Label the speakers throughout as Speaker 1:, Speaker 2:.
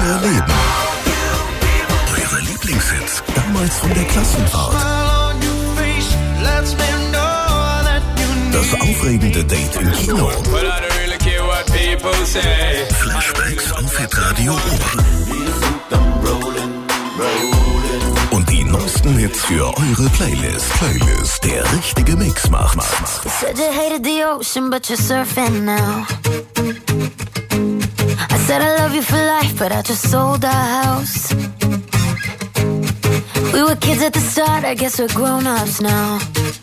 Speaker 1: euer Leben. Eure Lieblingshits, damals von der Klassenfahrt. Das aufregende Date im Kino. Flashbacks auf Hitradio Ober. Und die neuesten Hits für eure Playlist. Der richtige Mix macht.
Speaker 2: You said you hated the ocean, but you're surfing now. I said I love you for life, but I just sold our house. We were kids at the start, I guess we're grown-ups now.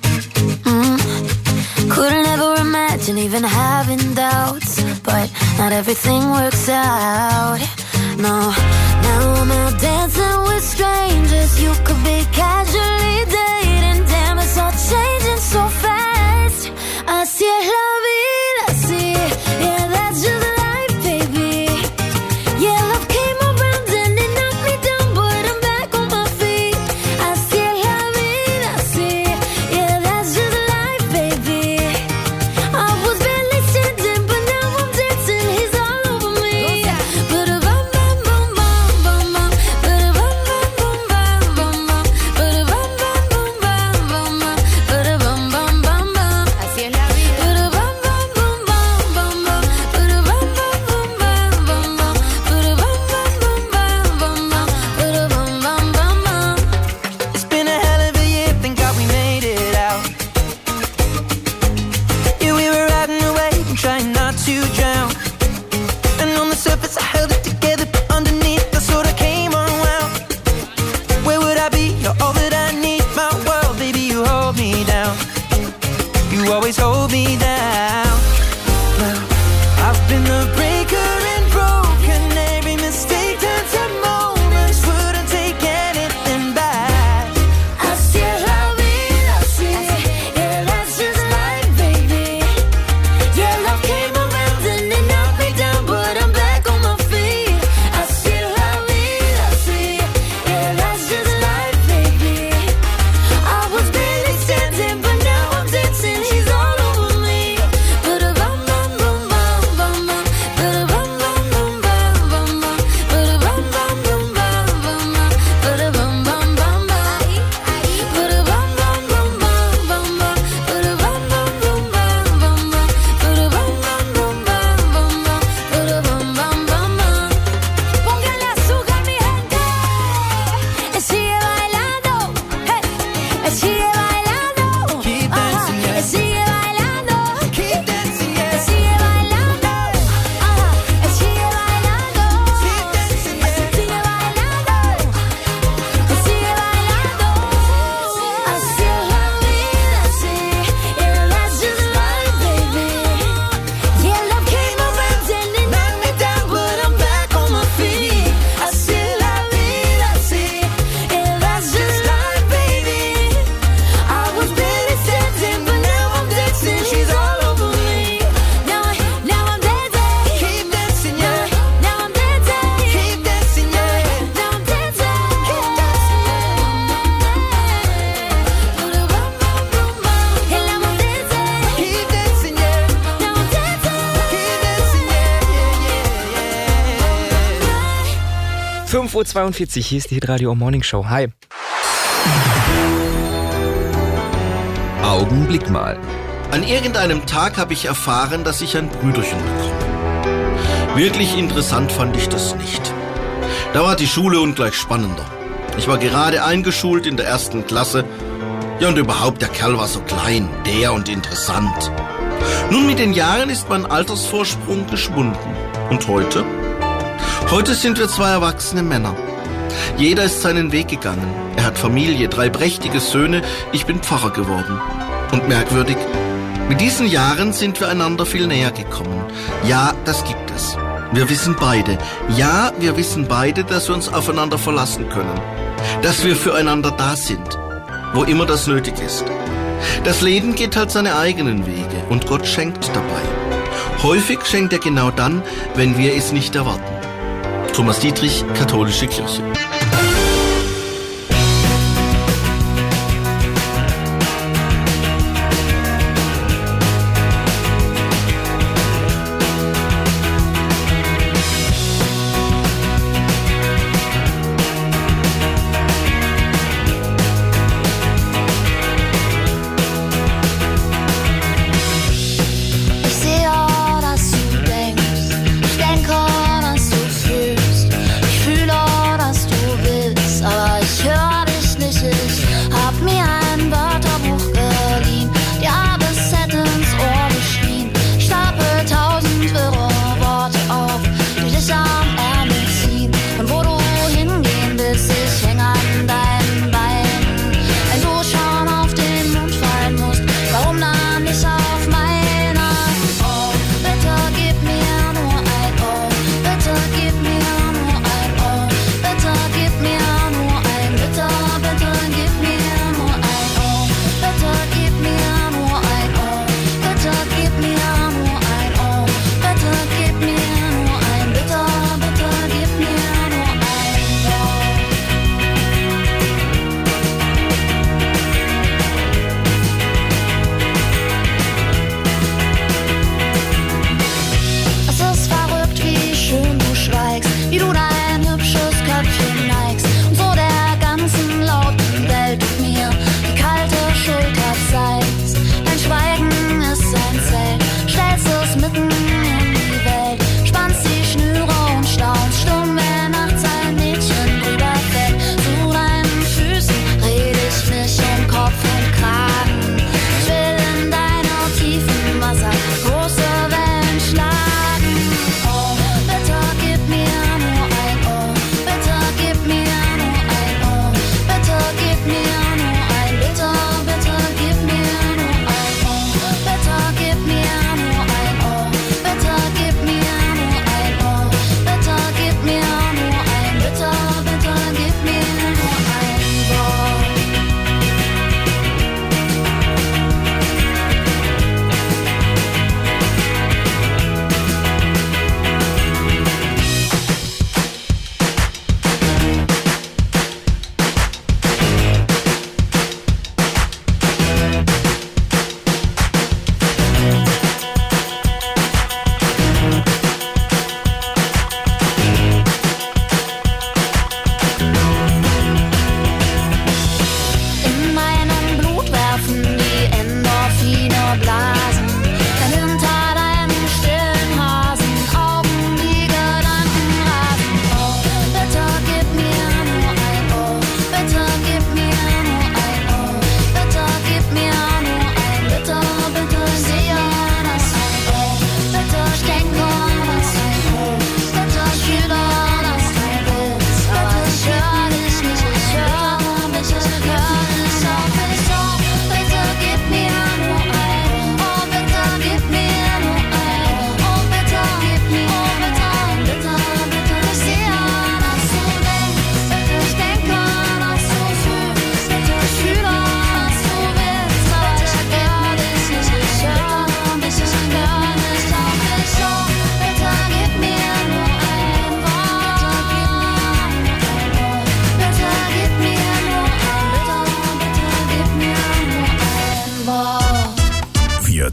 Speaker 2: Couldn't ever imagine even having doubts, but not everything works out. No, now I'm out dancing with strangers. You could be casually dating. Damn, it's all changing so fast. Así es la vida, así. Yeah, that's just life, baby. Yeah, love came around and it knocked me down, but I'm back on my feet. Así es la vida, así. Yeah, that's just life, baby. I was barely standing, but now I'm dancing. He's all over me. Ba-da-bum, bum, bum, bum, bum, bum. Ba-da-bum, bum, bum, bum, bum, bum. Ba-da-bum, bum, bum, bum, bum, bum. Ba-da-bum, bum, bum, bum. Así es la vida. Ba-da-bum, bum, bum, bum, bum, bum. Ba-da-bum, bum, bum, bum, bum, bum. Ba-da-bum, bum, bum, bum, bum, bum. Ba-da-bum, bum, bum, bum.
Speaker 3: It's been a hell of a year, thank God we made it out. Yeah, we were riding away and trying not to drown. And on the surface I held it together, but underneath I sort of came unwound. Where would I be? You're all that I need, my world, baby, you hold me down. You always hold me down. Well, I've been the breaker and broken. Every mistake turned to moments. Wouldn't take anything back.
Speaker 2: Así es la vida, así. Yeah, that's just life, baby. Yeah, love came around and it knocked me down, but I'm back on my feet. Así es la vida, así. Yeah, that's just life, baby. I was barely standing, but now I'm dancing. He's all over me. Ba-da-bum, bum, bum, bum, bum, bum. Ba-da-bum, bum, bum, bum, bum, bum. Ba-da-bum, bum, bum, bum, bum, bum. Ba-da-bum, bum, bum, bum. Ba-da-bum, bum, bum, bum, bum, bum. Ba-da-bum, bum, bum, bum, bum, bum. Ba-da-bum, bum, bum, bum, bum, bum. Ba-da-bum, bum, bum, bum. Póngale azúcar, mi gente. Sigue bailando. Hey. Sigue bailando.
Speaker 3: Keep dancing, yeah.
Speaker 2: Sigue bailando.
Speaker 3: Keep dancing, yeah.
Speaker 2: Sigue bailando. Sigue bailando.
Speaker 3: Keep dancing, yeah.
Speaker 2: Sigue bailando. Sigue bailando. Así es la vida, así. Yeah, that's just life, baby. Yeah, love came around and it knocked me down, but I'm back on my feet. Así es la vida, así. Yeah, that's just life, baby. I was barely standing, but now I'm dancing. She's all over me. Now I'm dancing.
Speaker 3: Keep dancing, yeah.
Speaker 2: Now I'm dancing.
Speaker 3: Keep dancing, yeah.
Speaker 2: Now I'm dancing. Keep dancing. And now I'm dancing.
Speaker 3: Keep dancing, yeah.
Speaker 2: Now I'm dancing.
Speaker 3: Keep dancing, yeah.
Speaker 4: 5:42 Uhr, hier ist die Hitradio Morning Show. Hi.
Speaker 5: Augenblick mal.
Speaker 6: An irgendeinem Tag habe ich erfahren, dass ich ein Brüderchen bekomme. Wirklich interessant fand ich das nicht. Da war die Schule ungleich spannender. Ich war gerade eingeschult in der 1. Klasse. Ja, und überhaupt, der Kerl war so klein, der und interessant. Nun, mit den Jahren ist mein Altersvorsprung geschwunden. Und heute? Heute sind wir 2 erwachsene Männer. Jeder ist seinen Weg gegangen. Er hat Familie, 3 prächtige Söhne. Ich bin Pfarrer geworden. Und merkwürdig, mit diesen Jahren sind wir einander viel näher gekommen. Ja, das gibt es. Wir wissen beide, dass wir uns aufeinander verlassen können. Dass wir füreinander da sind, wo immer das nötig ist. Das Leben geht halt seine eigenen Wege und Gott schenkt dabei. Häufig schenkt er genau dann, wenn wir es nicht erwarten. Thomas Dietrich, Katholische Kirche.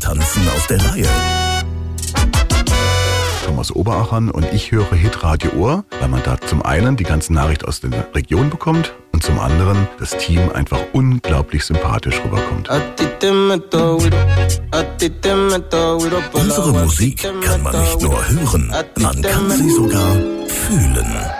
Speaker 1: tanzen aus der Reihe.
Speaker 5: Thomas Oberachern und ich höre Hitradio Ohr, weil man da zum einen die ganzen Nachrichten aus der Region bekommt und zum anderen das Team einfach unglaublich sympathisch rüberkommt.
Speaker 1: Unsere Musik kann man nicht nur hören, man kann sie sogar fühlen.